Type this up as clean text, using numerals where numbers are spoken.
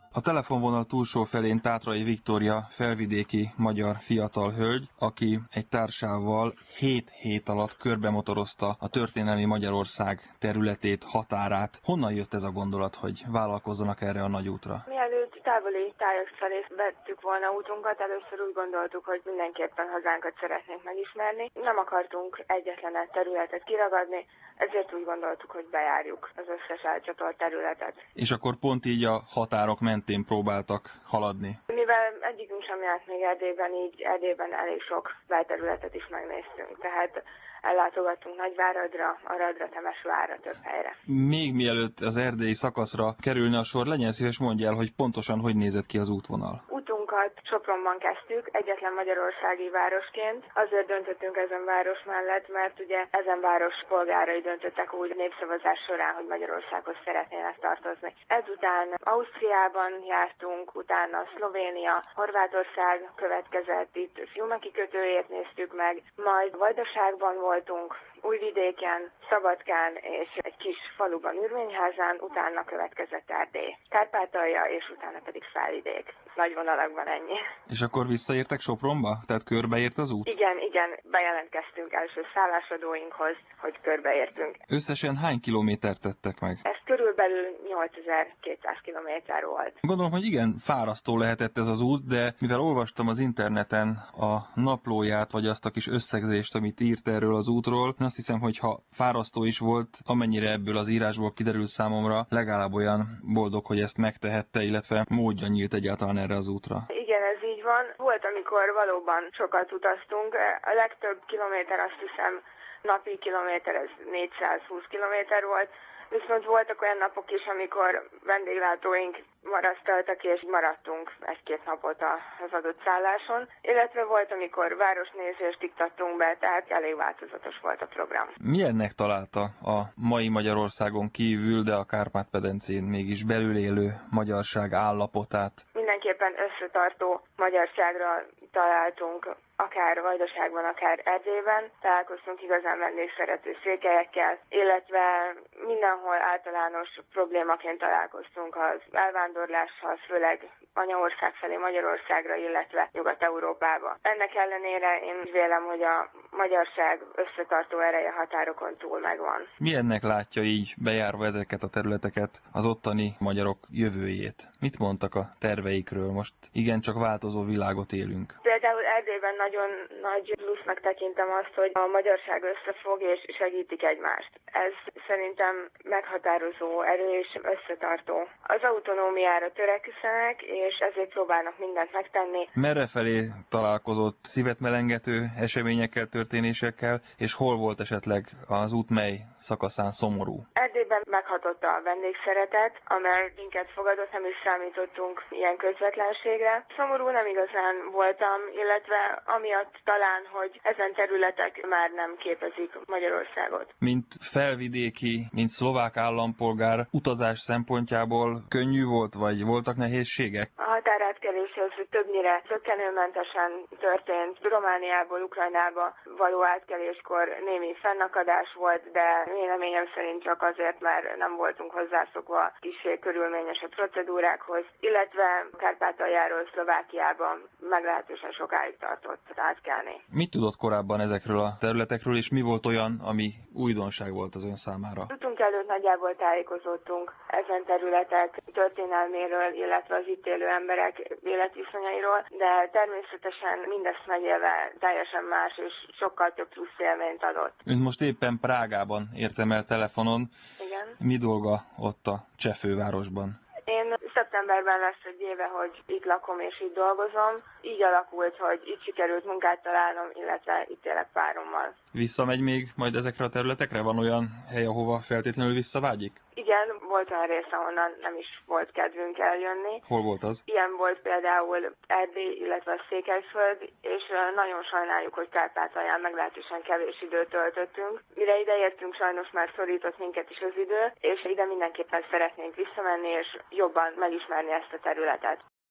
A telefonvonal túlsó felén Tátrai Viktória felvidéki magyar fiatal hölgy, aki egy társával 7 hét alatt körbemotorozta a történelmi Magyarország területét, határát. Honnan jött ez a gondolat, hogy vállalkozzanak erre a nagy útra? Mielőtt távoli tájak felé vettük volna útunkat, először úgy gondoltuk, hogy mindenképpen hazánkat szeretnénk megismerni. Nem akartunk egyetlen egy területet kiragadni, ezért úgy gondoltuk, hogy bejárjuk az összes elcsatolt területet. És akkor pont így a határok mentén próbáltak haladni? Mivel egyikünk sem járt még Erdélyben, így Erdélyben elég sok belterületet is megnéztünk, tehát ellátogattunk Nagyváradra, Aradra, Temesvárra, több helyre. Még mielőtt az erdélyi szakaszra kerülne a sor, legyen szíves, mondja el, hogy pontosan hogy nézett ki az útvonal. Útunkat Sopronban kezdtük, egyetlen magyarországi városként. Azért döntöttünk ezen város mellett, mert ugye ezen város polgárai döntöttek úgy népszavazás során, hogy Magyarországhoz szeretnének tartozni. Ezután Ausztriában jártunk, utána Szlovénia, Horvátország következett, itt Fiume kikötőjét néztük meg, majd Vajdaságban voltunk, Újvidéken, Szabadkán és egy kis faluban, Ürvényházán, utána következett Erdély, Kárpátalja és utána pedig Felvidék. Nagy vonalakban ennyi. És akkor visszaértek Sopronba? Tehát körbeért az út? Igen, bejelentkeztünk első szállásadóinkhoz, hogy körbeértünk. Összesen hány kilométert tettek meg? Ez körülbelül 8200 kilométer volt. Gondolom, hogy igen, fárasztó lehetett ez az út, de mivel olvastam az interneten a naplóját, vagy azt a kis összegzést, amit írt erről az útról, azt hiszem, hogy ha fárasztó is volt, amennyire ebből az írásból kiderült számomra, legalább olyan boldog, hogy ezt megtehette, illetve módja nyílt egyáltalán erre az útra. Igen, ez így van. Volt, amikor valóban sokat utaztunk. A legtöbb kilométer, azt hiszem, napi kilométer, ez 420 kilométer volt. Viszont voltak olyan napok is, amikor vendéglátóink marasztaltak, és maradtunk egy-két napot az adott szálláson, illetve volt, amikor városnézést iktattunk be, tehát elég változatos volt a program. Milyennek találta a mai Magyarországon kívül, de a Kárpát-medencén mégis belül élő magyarság állapotát? Mindenképpen összetartó magyarságra találtunk, akár Vajdaságban, akár Erdélyben. Találkoztunk igazán vendégszerető székelyekkel, illetve mindenhol általános problémaként találkoztunk az elvándorlással, főleg anyaország felé Magyarországra, illetve Nyugat-Európába. Ennek ellenére én vélem, hogy a magyarság összetartó ereje határokon túl megvan. Milyennek látja így, bejárva ezeket a területeket, az ottani magyarok jövőjét? Mit mondtak a terveikről? Most igencsak változó világot élünk. Például Erdélyben nagyon nagy plusznak tekintem azt, hogy a magyarság összefog és segítik egymást. Ez szerintem meghatározó erő és összetartó. Az autonómiára törekszenek, és ezért próbálnak mindent megtenni. Merrefelé találkozott szívet melengető eseményekkel, történésekkel, és hol volt esetleg az út mely szakaszán szomorú? Erdélyben meghatott a vendégszeretet, amely minket fogadott, nem is számítottunk ilyen közvetlenségre. Szomorú nem igazán voltam, illetve amiatt talán, hogy ezen területek már nem képezik Magyarországot. Mint felvidéki, mint szlovák állampolgár utazás szempontjából könnyű volt, vagy voltak nehézségek? A határátkelés az többnyire zökkenőmentesen történt. Romániából Ukrajnába való átkeléskor némi fennakadás volt, de véleményem szerint csak azért, mert nem voltunk hozzászokva kissé körülményes a procedúrákhoz, illetve Kárpátaljáról Szlovákiában meglehetősen sokáig tartott átkelni. Mit tudott korábban ezekről a területekről, és mi volt olyan, ami újdonság volt az ön számára? Utunk előtt nagyjából tájékozódtunk ezen területek történelméről, illetve az itt élő emberek életviszonyairól, de természetesen mindezt megélve teljesen más és sokkal több plusz élményt adott. Ön most éppen Prágában értem el telefonon. Igen. Mi dolga ott a cseh fővárosban? Én szeptemberben lesz egy éve, hogy itt lakom és itt dolgozom. Így alakult, hogy itt sikerült munkát találnom, illetve itt élek párommal. Visszamegy még majd ezekre a területekre? Van olyan hely, ahova feltétlenül visszavágyik? Igen, volt olyan rész, ahonnan nem is volt kedvünk eljönni. Hol volt az? Ilyen volt például Erdély, illetve a Székelyföld, és nagyon sajnáljuk, hogy Kárpátalján meglehetősen kevés időt töltöttünk. Mire ide értünk, sajnos már szorított minket is az idő, és ide mindenképpen szeretnénk visszamenni, és jobban megismerni ezt a területet.